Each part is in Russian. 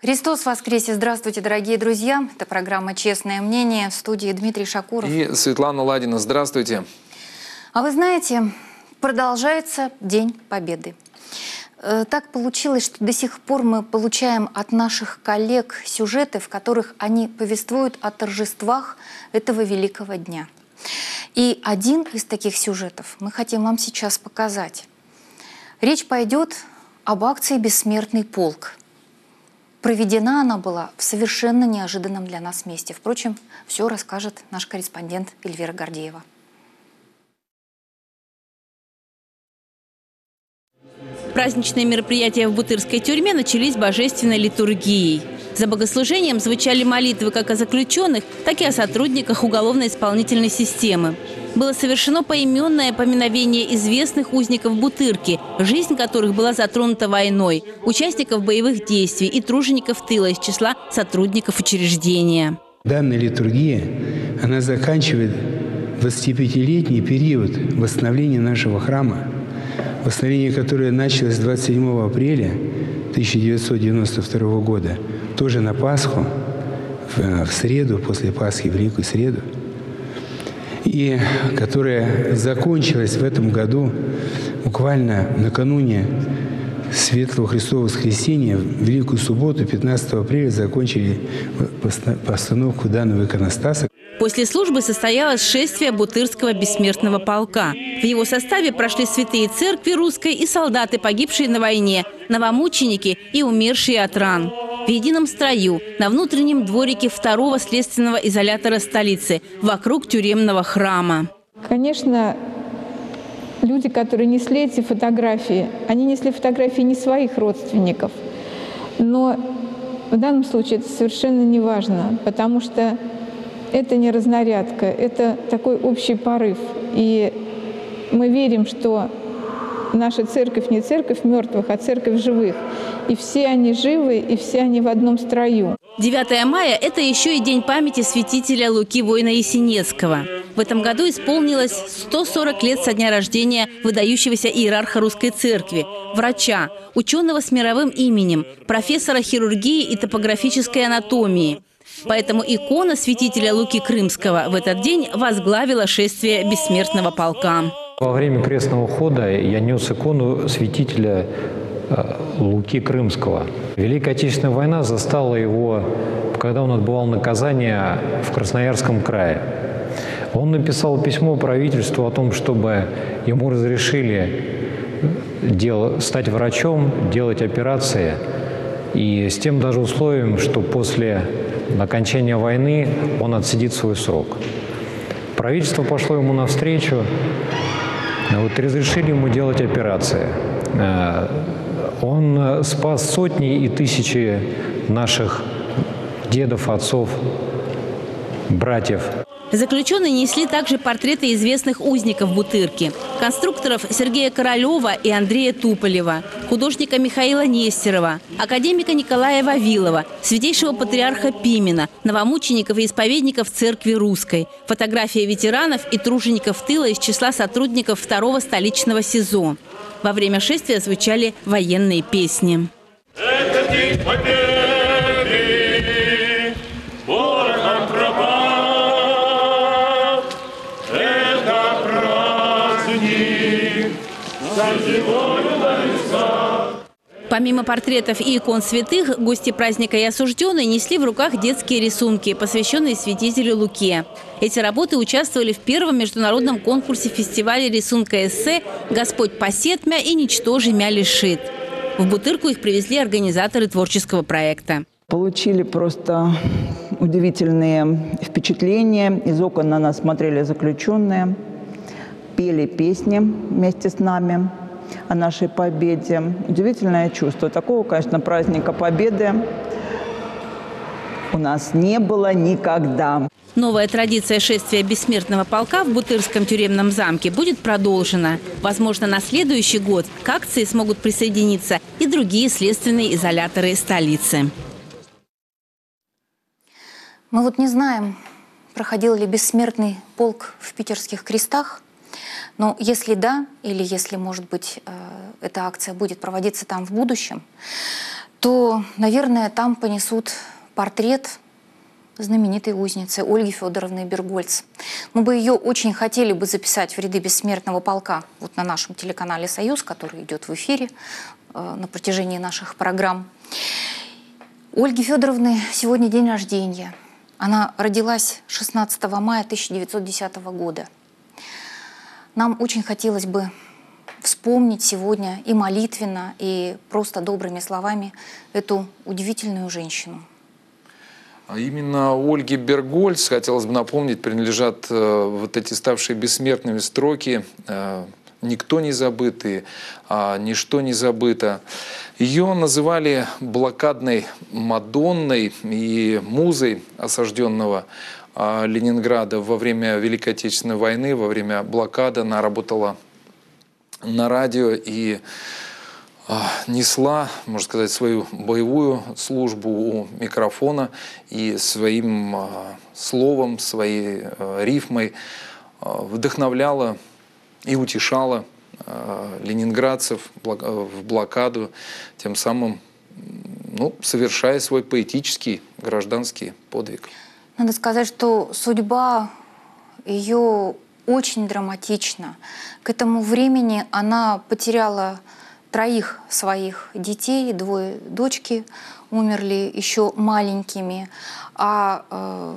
Христос воскресе! Здравствуйте, дорогие друзья! Это программа «Честное мнение», в студии Дмитрий Шакуров. И Светлана Ладина. Здравствуйте! А вы знаете, продолжается День Победы. Так получилось, что до сих пор мы получаем от наших коллег сюжеты, в которых они повествуют о торжествах этого великого дня. И один из таких сюжетов мы хотим вам сейчас показать. Речь пойдет об акции «Бессмертный полк». Проведена она была в совершенно неожиданном для нас месте. Впрочем, все расскажет наш корреспондент Эльвира Гордеева. Праздничные мероприятия в Бутырской тюрьме начались божественной литургией. За богослужением звучали молитвы как о заключенных, так и о сотрудниках уголовно-исполнительной системы. Было совершено поименное поминовение известных узников Бутырки, жизнь которых была затронута войной, участников боевых действий и тружеников тыла из числа сотрудников учреждения. Данная литургия, она заканчивает 25-летний период восстановления нашего храма, восстановление которое началось 27 апреля 1992 года, тоже на Пасху, в среду, после Пасхи, в Великую среду, и которая закончилась в этом году буквально накануне Светлого Христового воскресения, в Великую субботу, 15 апреля, закончили постановку данного иконостаса. После службы состоялось шествие Бутырского бессмертного полка. В его составе прошли святые церкви русской и солдаты, погибшие на войне, новомученики и умершие от ран. В едином строю на внутреннем дворике второго следственного изолятора столицы, вокруг тюремного храма. Конечно, люди, которые несли эти фотографии, они несли фотографии не своих родственников. Но в данном случае это совершенно не важно, потому что это не разнарядка, это такой общий порыв. И мы верим, что наша церковь не церковь мертвых, а церковь живых. И все они живы, и все они в одном строю. 9 мая – это еще и день памяти святителя Луки Воина Есенецкого. В этом году исполнилось 140 лет со дня рождения выдающегося иерарха Русской Церкви, врача, ученого с мировым именем, профессора хирургии и топографической анатомии. Поэтому икона святителя Луки Крымского в этот день возглавила шествие бессмертного полка. Во время крестного хода я нес икону святителя Луки Крымского. Великая Отечественная война застала его, когда он отбывал наказание в Красноярском крае. Он написал письмо правительству о том, чтобы ему разрешили стать врачом, делать операции. И с тем даже условием, что после окончания войны он отсидит свой срок. Правительство пошло ему навстречу, разрешили ему делать операции. Он спас сотни и тысячи наших дедов, отцов, братьев. Заключенные несли также портреты известных узников Бутырки. Конструкторов Сергея Королева и Андрея Туполева, художника Михаила Нестерова, академика Николая Вавилова, святейшего патриарха Пимена, новомучеников и исповедников Церкви Русской, фотографии ветеранов и тружеников тыла из числа сотрудников второго столичного СИЗО. Во время шествия звучали военные песни. Это день победы, ворогам пропал. Это праздник, за зимою на лесах. Помимо портретов и икон святых, гости праздника и осужденные несли в руках детские рисунки, посвященные святителю Луке. Эти работы участвовали в первом международном конкурсе фестиваля рисунка-эссе «Господь пасет мя и ничтожи мя лишит». В Бутырку их привезли организаторы творческого проекта. Получили просто удивительные впечатления. Из окон на нас смотрели заключенные, пели песни вместе с нами о нашей победе. Удивительное чувство. Такого, конечно, праздника Победы у нас не было никогда. Новая традиция шествия бессмертного полка в Бутырском тюремном замке будет продолжена. Возможно, на следующий год к акции смогут присоединиться и другие следственные изоляторы столицы. Мы вот не знаем, проходил ли бессмертный полк в Питерских крестах. Но если да, или если, может быть, эта акция будет проводиться там в будущем, то, наверное, там понесут портрет знаменитой узницы Ольги Федоровны Бергольц. Мы бы ее очень хотели бы записать в ряды бессмертного полка вот на нашем телеканале «Союз», который идет в эфире на протяжении наших программ. У Ольги Федоровны сегодня день рождения. Она родилась 16 мая 1910 года. Нам очень хотелось бы вспомнить сегодня и молитвенно, и просто добрыми словами эту удивительную женщину. А именно Ольге Бергольц, хотелось бы напомнить, принадлежат вот эти ставшие бессмертными строки «Никто не забытый, ничто не забыто». Ее называли блокадной Мадонной и музой осажденного Ленинграда во время Великой Отечественной войны, во время блокады. Она работала на радио и несла, можно сказать, свою боевую службу у микрофона и своим словом, своей рифмой вдохновляла и утешала ленинградцев в блокаду, тем самым совершая свой поэтический гражданский подвиг. Надо сказать, что судьба ее очень драматична. К этому времени она потеряла 3 своих детей, 2 дочки умерли еще маленькими, а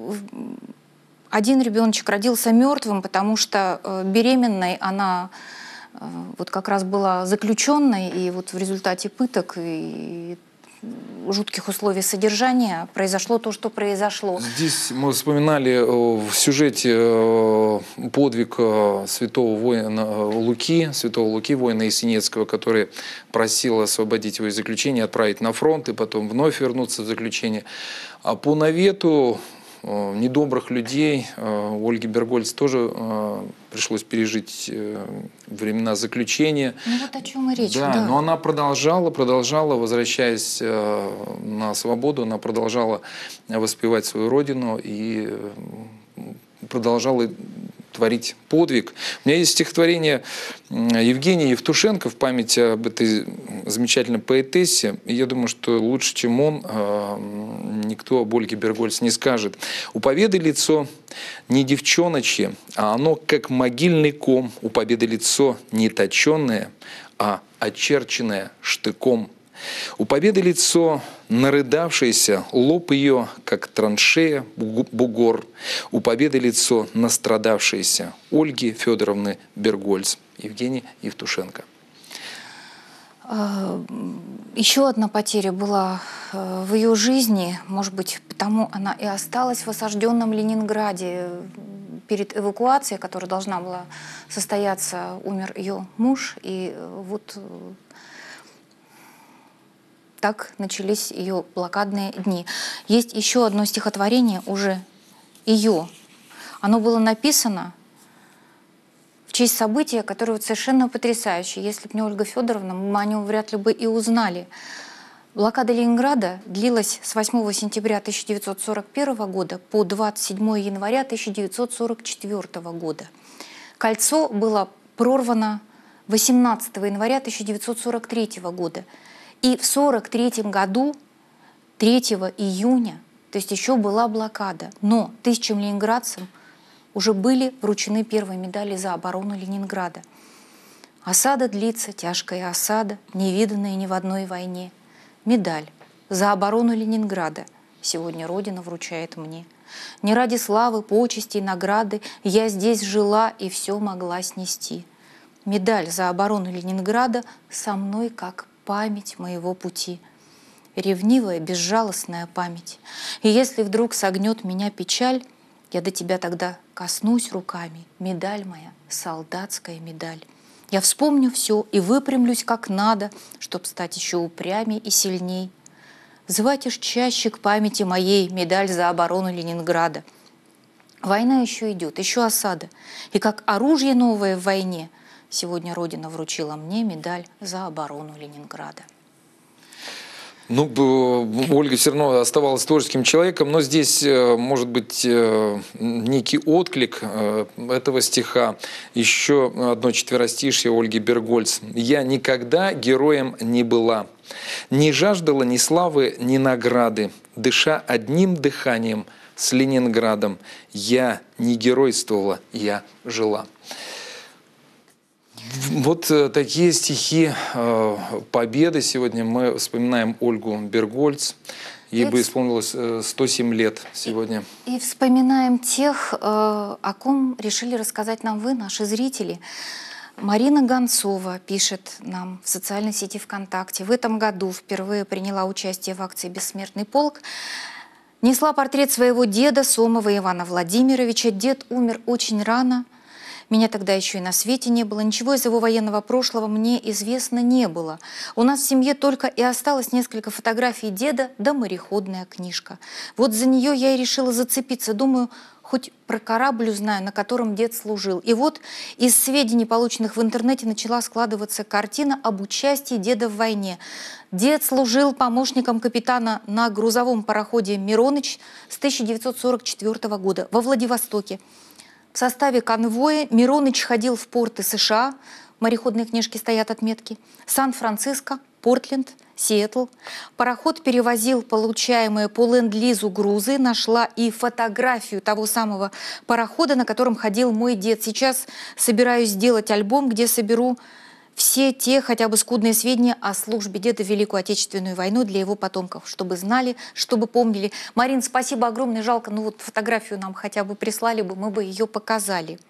один ребеночек родился мертвым, потому что беременной она вот как раз была заключенной, и вот в результате пыток и жутких условий содержания произошло то, что произошло. Здесь мы вспоминали в сюжете подвиг святого Луки, воина Есенинского, который просил освободить его из заключения, отправить на фронт и потом вновь вернуться в заключение. А по навету недобрых людей Ольге Бергольц тоже пришлось пережить времена заключения. Ну вот о чем и речь. Да, но она продолжала, возвращаясь на свободу, она продолжала воспевать свою родину и продолжала творить подвиг. У меня есть стихотворение Евгения Евтушенко в память об этой замечательной поэтессе. И я думаю, что лучше, чем он, никто об Ольге Бергольц не скажет. «У победы лицо не девчоночье, а оно как могильный ком. У победы лицо не точенное, а очерченное штыком. У победы лицо нарыдавшееся, лоб ее, как траншея, бугор. У победы лицо настрадавшееся, Ольги Федоровны Бергольц». Евгений Евтушенко. Еще одна потеря была в ее жизни, может быть, потому она и осталась в осажденном Ленинграде. Перед эвакуацией, которая должна была состояться, умер ее муж, и вот так начались ее блокадные дни. Есть еще одно стихотворение уже ее. Оно было написано в честь события, которое вот совершенно потрясающее. Если бы не Ольга Федоровна, мы о нем вряд ли бы и узнали. Блокада Ленинграда длилась с 8 сентября 1941 года по 27 января 1944 года. Кольцо было прорвано 18 января 1943 года. И в 1943 году, 3 июня, то есть еще была блокада, но тысячам ленинградцам уже были вручены первые медали за оборону Ленинграда. Осада длится, тяжкая осада, невиданная ни в одной войне. Медаль за оборону Ленинграда сегодня Родина вручает мне. Не ради славы, почести и награды я здесь жила и все могла снести. Медаль за оборону Ленинграда со мной как память моего пути. Ревнивая, безжалостная память. И если вдруг согнет меня печаль, я до тебя тогда коснусь руками. Медаль моя, солдатская медаль. Я вспомню все и выпрямлюсь как надо, чтоб стать еще упрямей и сильней. Звать уж чаще к памяти моей медаль за оборону Ленинграда. Война еще идет, еще осада. И как оружие новое в войне сегодня Родина вручила мне медаль за оборону Ленинграда. Ну, Ольга все равно оставалась творческим человеком, но здесь может быть некий отклик этого стиха. Еще одно четверостишье Ольги Бергольц. «Я никогда героем не была, не жаждала ни славы, ни награды, дыша одним дыханием с Ленинградом. Я не геройствовала, я жила». Вот такие стихи победы. Сегодня мы вспоминаем Ольгу Бергольц. Ей бы исполнилось 107 лет сегодня. И вспоминаем тех, о ком решили рассказать нам вы, наши зрители. Марина Гонцова пишет нам в социальной сети ВКонтакте. В этом году впервые приняла участие в акции «Бессмертный полк». Несла портрет своего деда Сомова Ивана Владимировича. Дед умер очень рано. Меня тогда еще и на свете не было. Ничего из его военного прошлого мне известно не было. У нас в семье только и осталось несколько фотографий деда да мореходная книжка. Вот за нее я и решила зацепиться. Думаю, хоть про корабль узнаю, на котором дед служил. И вот из сведений, полученных в интернете, начала складываться картина об участии деда в войне. Дед служил помощником капитана на грузовом пароходе «Мироныч» с 1944 года во Владивостоке. В составе конвоя Мироныч ходил в порты США, в мореходной книжке стоят отметки, Сан-Франциско, Портленд, Сиэтл. Пароход перевозил получаемые по ленд-лизу грузы, нашла и фотографию того самого парохода, на котором ходил мой дед. Сейчас собираюсь сделать альбом, где соберу все те хотя бы скудные сведения о службе деда в Великую Отечественную войну для его потомков, чтобы знали, чтобы помнили. Марин, спасибо огромное, жалко, ну вот фотографию нам хотя бы прислали бы, мы бы ее показали.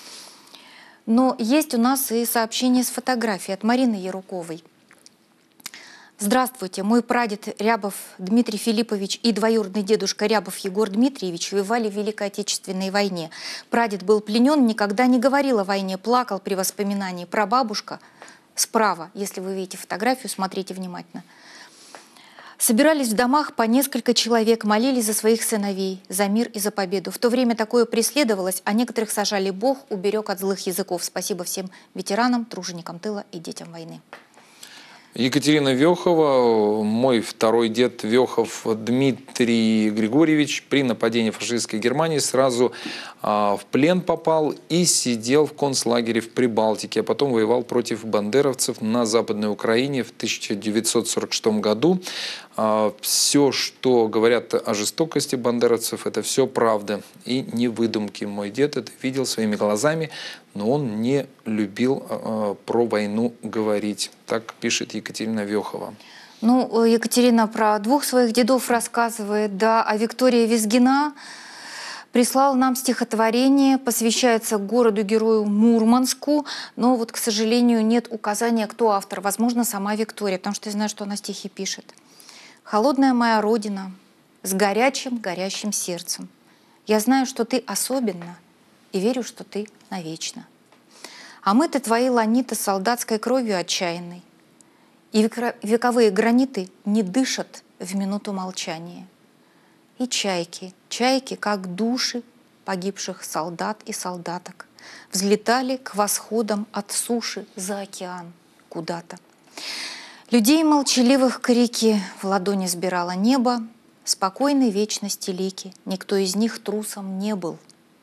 Но есть у нас и сообщение с фотографией от Марины Яруковой. Здравствуйте, мой прадед Рябов Дмитрий Филиппович и двоюродный дедушка Рябов Егор Дмитриевич воевали в Великой Отечественной войне. Прадед был пленен, никогда не говорил о войне, плакал при воспоминании. Прабабушка справа, если вы видите фотографию, смотрите внимательно. Собирались в домах по несколько человек, молились за своих сыновей, за мир и за победу. В то время такое преследовалось, а некоторых сажали. Бог уберег от злых языков. Спасибо всем ветеранам, труженикам тыла и детям войны. Екатерина Вехова, мой второй дед Вехов Дмитрий Григорьевич, при нападении фашистской Германии сразу в плен попал и сидел в концлагере в Прибалтике, а потом воевал против бандеровцев на Западной Украине в 1946 году. Все, что говорят о жестокости бандеровцев, это все правда и не выдумки. Мой дед это видел своими глазами, но он не любил про войну говорить. Так пишет Екатерина Вехова. Ну, Екатерина про двух своих дедов рассказывает, да, а Виктория Визгина прислала нам стихотворение, посвящается городу-герою Мурманску, но вот, к сожалению, нет указания, кто автор. Возможно, сама Виктория, потому что я знаю, что она стихи пишет. «Холодная моя родина, с горячим, горящим сердцем. Я знаю, что ты особенна, и верю, что ты навечно. А мы-то твои ланиты солдатской кровью отчаянной, и вековые граниты не дышат в минуту молчания. И чайки, чайки, как души погибших солдат и солдаток, взлетали к восходам от суши за океан куда-то. Людей молчаливых к реке в ладони сбирало небо, спокойной вечности лики, никто из них трусом не был.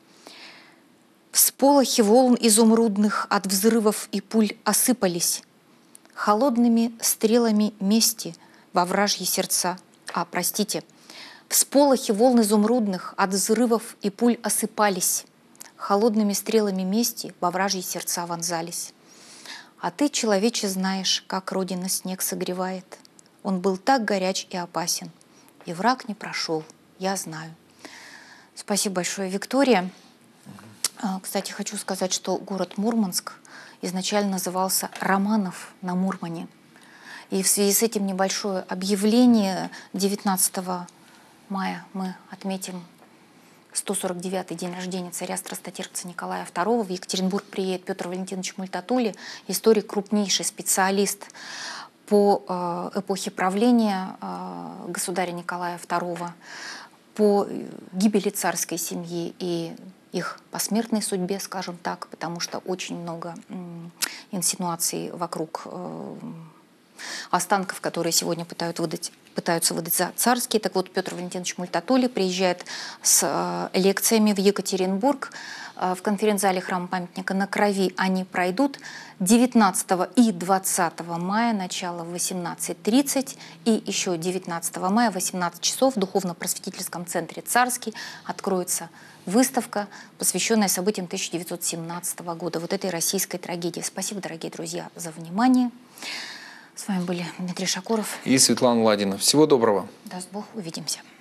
Всполохи волн изумрудных от взрывов и пуль осыпались холодными стрелами мести во вражьи сердца. Всполохи волн изумрудных от взрывов и пуль осыпались холодными стрелами мести во вражьи сердца вонзались. А ты, человече, знаешь, как Родина снег согревает. Он был так горяч и опасен, и враг не прошел, я знаю». Спасибо большое, Виктория. Кстати, хочу сказать, что город Мурманск изначально назывался Романов на Мурмане. И в связи с этим небольшое объявление. 19 мая мы отметим 149-й день рождения царя-страстотерпца Николая II. В Екатеринбург приедет Петр Валентинович Мультатули, историк, крупнейший специалист по эпохе правления государя Николая II, по гибели царской семьи и их посмертной судьбе, скажем так, потому что очень много инсинуаций вокруг останков, которые сегодня пытаются выдать за царские. Так вот, Петр Валентинович Мультатули приезжает с лекциями в Екатеринбург. В конференц-зале храма памятника на Крови они пройдут 19 и 20 мая, начало в 18:30, и еще 19 мая в 18 часов в Духовно-просветительском центре «Царский» откроется выставка, посвященная событиям 1917 года, вот этой российской трагедии. Спасибо, дорогие друзья, за внимание. С вами были Дмитрий Шакуров и Светлана Ладина. Всего доброго. Даст Бог, увидимся.